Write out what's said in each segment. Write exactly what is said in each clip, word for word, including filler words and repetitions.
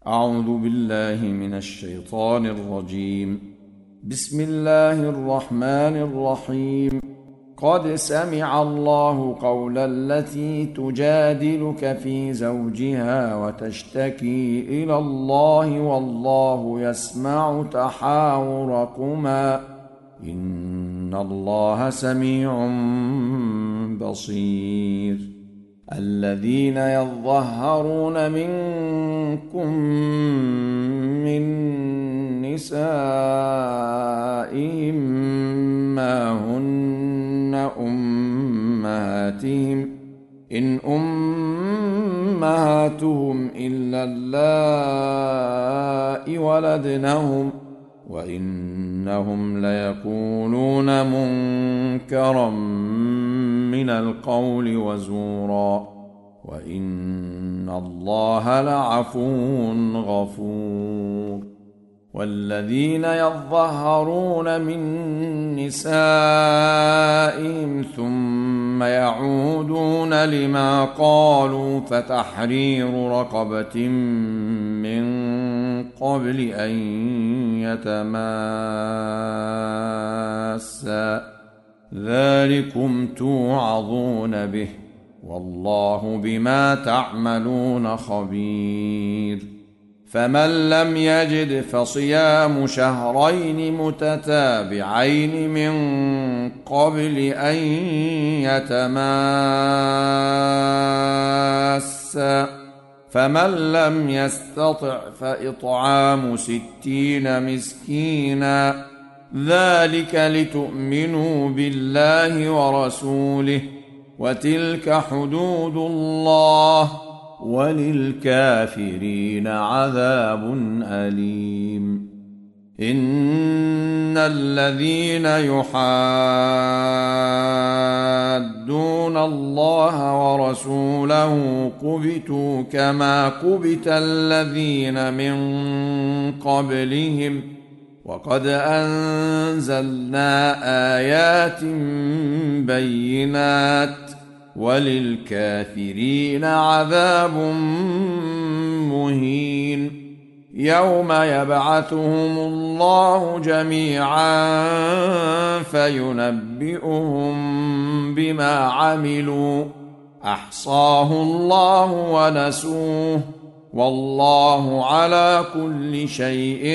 أعوذ بالله من الشيطان الرجيم. بسم الله الرحمن الرحيم. قد سمع الله قول التي تجادلك في زوجها وتشتكي إلى الله والله يسمع تحاوركما إن الله سميع بصير. الذين يظهرون منكم من نسائهم ما هن أمهاتهم إن أمهاتهم إلا اللائي ولدنهم وإنهم ليقولون منكرا من القول وزورا وإن الله لعفو غفور. والذين يظهرون من نسائهم ثم يعودون لما قالوا فتحرير رقبة من قبل أن يتماسا ذلكم توعظون به والله بما تعملون خبير. فمن لم يجد فصيام شهرين متتابعين من قبل أن يتماسا فمن لم يستطع فإطعام ستين مسكينا ذلك لتؤمنوا بالله ورسوله وتلك حدود الله وللكافرين عذاب أليم. إن الذين يحادون الله ورسوله كبتوا كما كبت الذين من قبلهم وقد أنزلنا آيات بينات وللكافرين عذاب مهين. يوم يبعثهم الله جميعا فينبئهم بما عملوا أحصاه الله ونسوه والله على كل شيء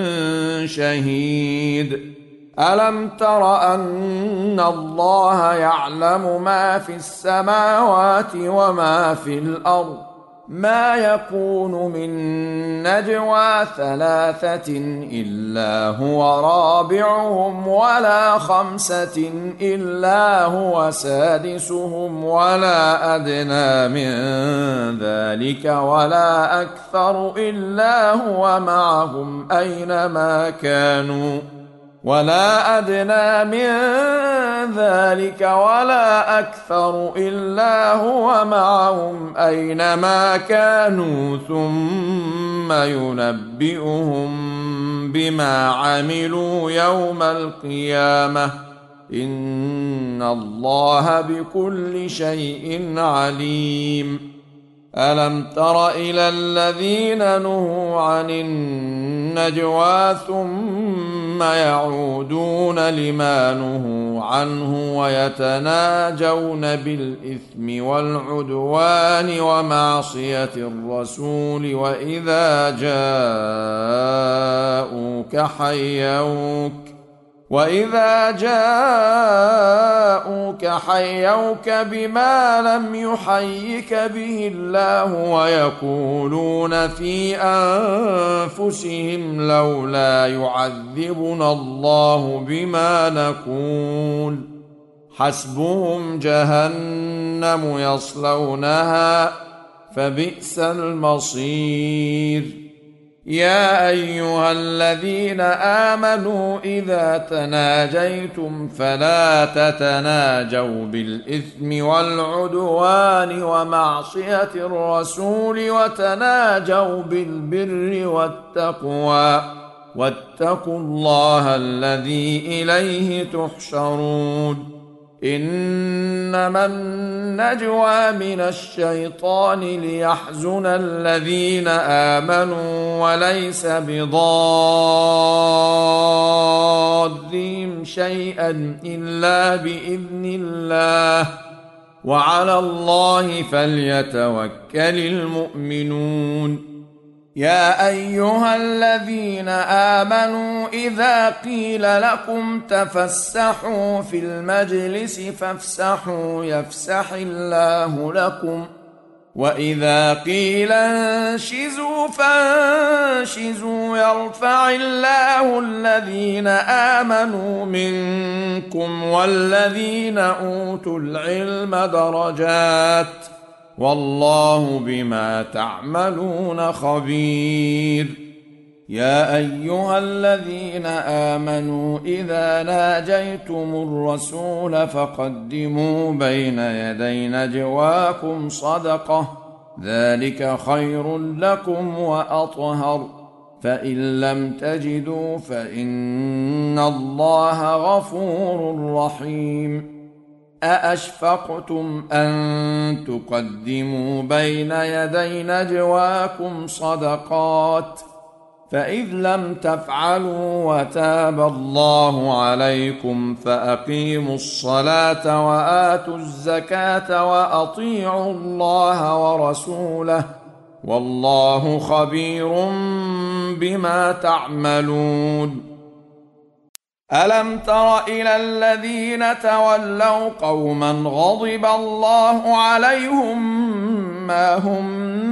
شهيد. ألم تر أن الله يعلم ما في السماوات وما في الأرض ما يكون من نجوى ثلاثة إلا هو رابعهم ولا خمسة إلا هو سادسهم ولا أدنى من ذلك ولا أكثر إلا هو معهم أينما كانوا ولا أدنى من ذلك ولا أكثر إلا هو معهم أينما كانوا ثم ينبئهم بما عملوا يوم القيامة إن الله بكل شيء عليم. ألم تر إلى الذين نهوا عن النجوى ثم يعودون لما نهوا عنه ويتناجون بالإثم والعدوان ومعصية الرسول وإذا جاءوك حيوك وإذا جاءوك حيوك بما لم يحيك به الله ويقولون في أنفسهم لولا يعذبنا الله بما نقول حسبهم جهنم يصلونها فبئس المصير. يا أيها الذين آمنوا إذا تناجيتم فلا تتناجوا بالإثم والعدوان ومعصية الرسول وتناجوا بالبر والتقوى واتقوا الله الذي إليه تحشرون. إنما النجوى من الشيطان ليحزن الذين آمنوا وليس بضارهم شيئا إلا بإذن الله وعلى الله فليتوكل المؤمنون. يا أيها الذين آمنوا إذا قيل لكم تفسحوا في المجلس فافسحوا يفسح الله لكم وإذا قيل انشزوا فانشزوا يرفع الله الذين آمنوا منكم والذين أوتوا العلم درجات والله بما تعملون خبير. يا أيها الذين آمنوا إذا ناجيتم الرسول فقدموا بين يدي نجواكم صدقة ذلك خير لكم وأطهر فإن لم تجدوا فإن الله غفور رحيم. أأشفقتم أن تقدموا بين يدي نجواكم صدقات فإذ لم تفعلوا وتاب الله عليكم فأقيموا الصلاة وآتوا الزكاة وأطيعوا الله ورسوله والله خبير بما تعملون. ألم تر إلى الذين تولوا قوما غضب الله عليهم ما هم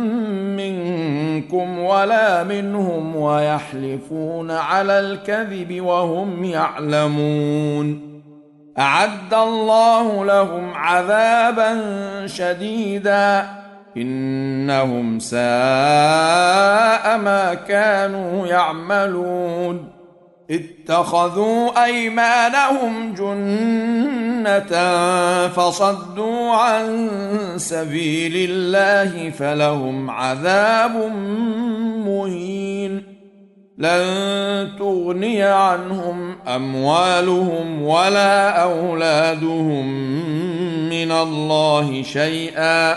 منكم ولا منهم ويحلفون على الكذب وهم يعلمون أعد الله لهم عذابا شديدا إنهم ساء ما كانوا يعملون. اتخذوا أيمانهم جنة فصدوا عن سبيل الله فلهم عذاب مهين لن تغني عنهم أموالهم ولا أولادهم من الله شيئا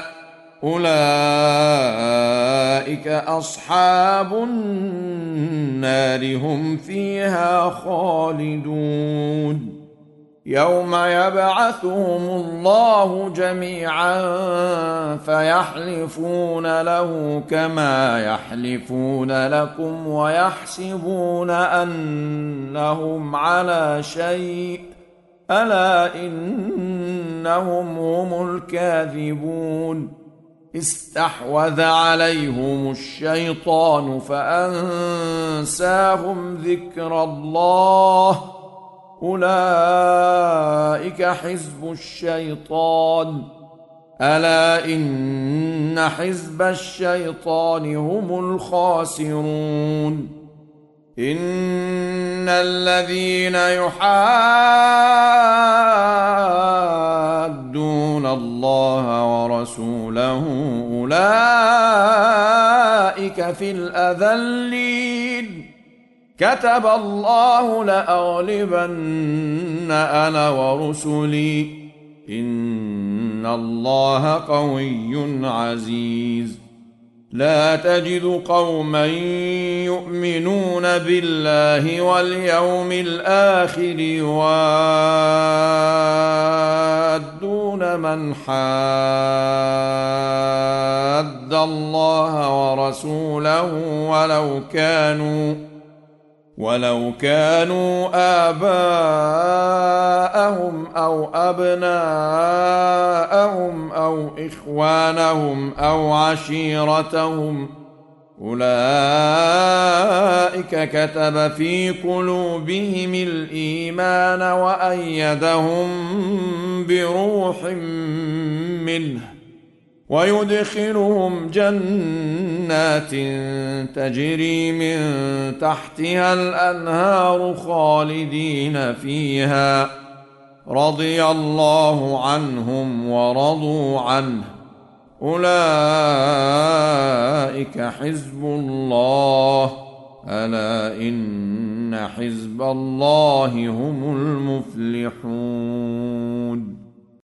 أولئك أصحاب النار هم فيها خالدون. يوم يبعثهم الله جميعا فيحلفون له كما يحلفون لكم ويحسبون أنهم على شيء ألا إنهم هم الكاذبون. استحوذ عليهم الشيطان فأنساهم ذكر الله أولئك حزب الشيطان ألا إن حزب الشيطان هم الخاسرون. إن الذين يحادون الله ورسوله أولئك في الأذلين كتب الله لأغلبن أنا ورسلي إن الله قوي عزيز. لا تجد قوما يؤمنون بالله واليوم الآخر يوادون من حاد الله ورسوله ولو كانوا ولو كانوا آباءهم أو أبناءهم أو إخوانهم أو عشيرتهم أولئك كتب في قلوبهم الإيمان وأيدهم بروح منه ويدخلهم جنات تجري من تحتها الأنهار خالدين فيها رضي الله عنهم ورضوا عنه أولئك حزب الله ألا إن حزب الله هم المفلحون.